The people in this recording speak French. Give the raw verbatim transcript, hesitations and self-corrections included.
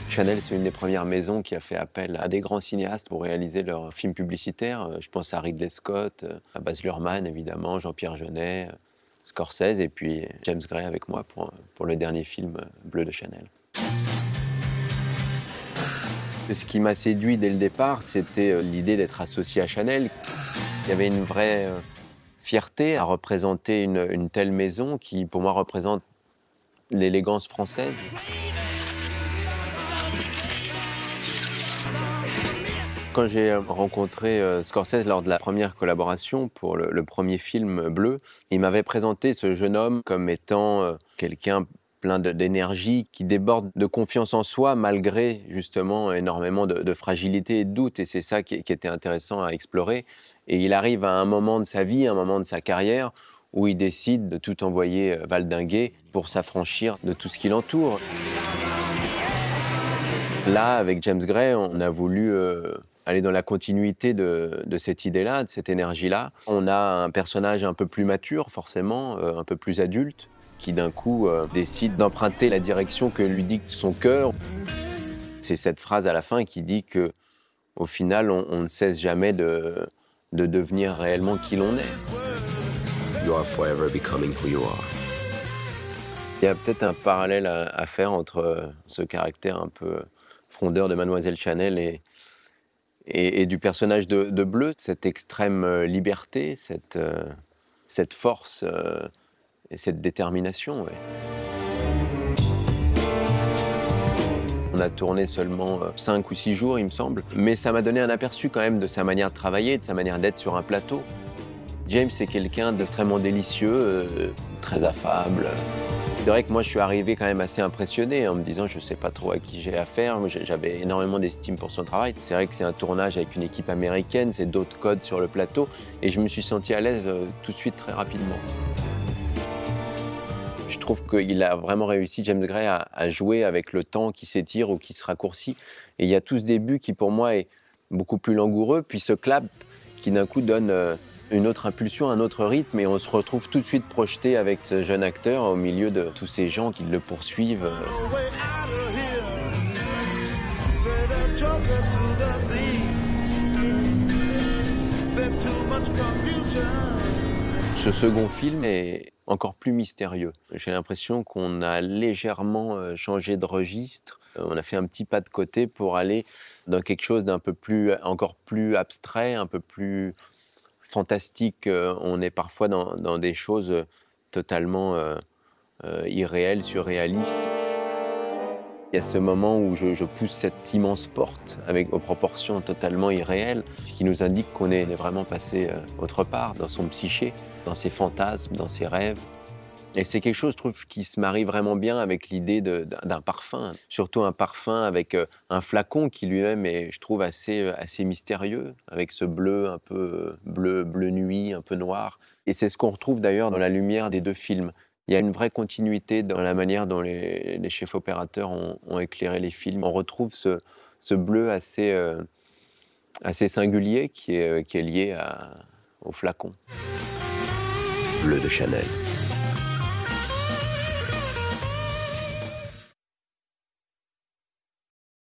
Chanel, c'est une des premières maisons qui a fait appel à des grands cinéastes pour réaliser leurs films publicitaires. Je pense à Ridley Scott, à Baz Luhrmann évidemment, Jean-Pierre Jeunet, Scorsese et puis James Gray avec moi pour, pour le dernier film Bleu de Chanel. Ce qui m'a séduit dès le départ, c'était l'idée d'être associé à Chanel. Il y avait une vraie fierté à représenter une, une telle maison qui, pour moi, représente l'élégance française. Quand j'ai rencontré Scorsese lors de la première collaboration pour le, le premier film Bleu, il m'avait présenté ce jeune homme comme étant quelqu'un plein d'énergie, qui déborde de confiance en soi malgré justement énormément de, de fragilité et de doute. Et c'est ça qui, qui était intéressant à explorer. Et il arrive à un moment de sa vie, un moment de sa carrière, où il décide de tout envoyer valdinguer pour s'affranchir de tout ce qui l'entoure. Là, avec James Gray, on a voulu euh, aller dans la continuité de, de cette idée-là, de cette énergie-là. On a un personnage un peu plus mature, forcément, euh, un peu plus adulte, qui d'un coup euh, décide d'emprunter la direction que lui dicte son cœur. C'est cette phrase à la fin qui dit que, au final, on, on ne cesse jamais de, de devenir réellement qui l'on est. You are forever becoming who you are. Il y a peut-être un parallèle à, à faire entre ce caractère un peu frondeur de Mademoiselle Chanel et, et, et du personnage de, de Bleu, cette extrême liberté, cette, euh, cette force euh, et cette détermination. Ouais. On a tourné seulement cinq ou six jours, il me semble, mais ça m'a donné un aperçu quand même de sa manière de travailler, de sa manière d'être sur un plateau. James est quelqu'un d'extrêmement délicieux, euh, très affable. C'est vrai que moi, je suis arrivé quand même assez impressionné en me disant je ne sais pas trop à qui j'ai affaire. J'avais énormément d'estime pour son travail. C'est vrai que c'est un tournage avec une équipe américaine, c'est d'autres codes sur le plateau. Et je me suis senti à l'aise euh, tout de suite, très rapidement. Je trouve qu'il a vraiment réussi, James Gray, à, à jouer avec le temps qui s'étire ou qui se raccourcit. Et il y a tout ce début qui, pour moi, est beaucoup plus langoureux. Puis ce clap qui, d'un coup, donne... Euh, une autre impulsion, un autre rythme, et on se retrouve tout de suite projeté avec ce jeune acteur au milieu de tous ces gens qui le poursuivent. Ce second film est encore plus mystérieux. J'ai l'impression qu'on a légèrement changé de registre. On a fait un petit pas de côté pour aller dans quelque chose d'un peu plus, encore plus abstrait, un peu plus fantastique. On est parfois dans, dans des choses totalement euh, euh, irréelles, surréalistes. Il y a ce moment où je, je pousse cette immense porte avec aux proportions totalement irréelles, ce qui nous indique qu'on est, est vraiment passé euh, autre part, dans son psyché, dans ses fantasmes, dans ses rêves. Et c'est quelque chose, je trouve, qui se marie vraiment bien avec l'idée d'un parfum, surtout un parfum avec euh, un flacon qui lui-même est, je trouve, assez, euh, assez mystérieux, avec ce bleu un peu euh, bleu, bleu nuit, un peu noir. Et c'est ce qu'on retrouve d'ailleurs dans la lumière des deux films. Il y a une vraie continuité dans la manière dont les, les chefs opérateurs ont, ont éclairé les films. On retrouve ce, ce bleu assez, euh, assez singulier qui est, qui est lié à, au flacon. Bleu de Chanel.